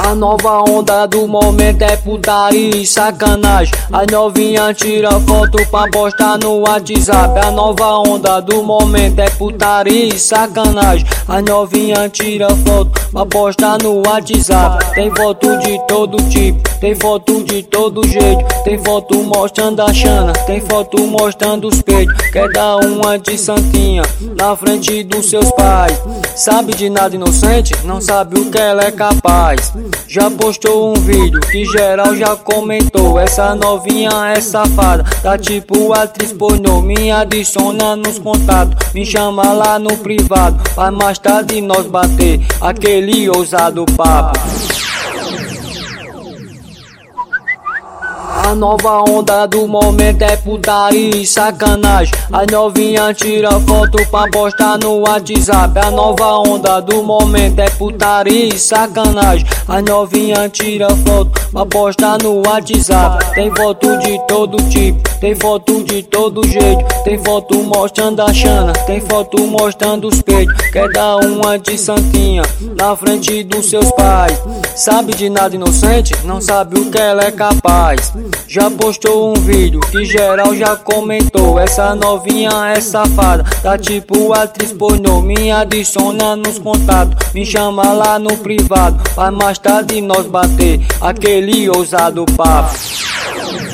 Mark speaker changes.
Speaker 1: A nova onda do momento é putaria e sacanagem. As novinhas tiram foto pra postar no WhatsApp. A nova onda do momento é putaria e sacanagem. As novinhas tiram foto pra postar no WhatsApp. Tem foto de todo tipo, tem foto de todo jeito. Tem foto mostrando a chana, tem foto mostrando os peitos. Quer dar uma de santinha na frente dos seus pais. Sabe de nada inocente, não sabe o que ela é capaz. Já postou um vídeo que geral já comentou. Essa novinha é safada, tá tipo atriz pornô. Me adiciona nos contatos, me chama lá no privado, pra mais tarde nós bater aquele ousado papo. A nova onda do momento é putaria e sacanagem. As novinhas tiram foto pra postar no WhatsApp. A nova onda do momento é putaria e sacanagem. As novinhas tiram foto pra postar no WhatsApp. Tem foto de todo tipo, tem foto de todo jeito. Tem foto mostrando a chana, tem foto mostrando os peitos. Quer dar uma de santinha na frente dos seus pais. Sabe de nada inocente, não sabe o que ela é capaz. Já postou um vídeo que geral já comentou. Essa novinha é safada, tá tipo atriz pornô. Me adiciona nos contatos, me chama lá no privado, pra mais tarde nós bater aquele ousado papo.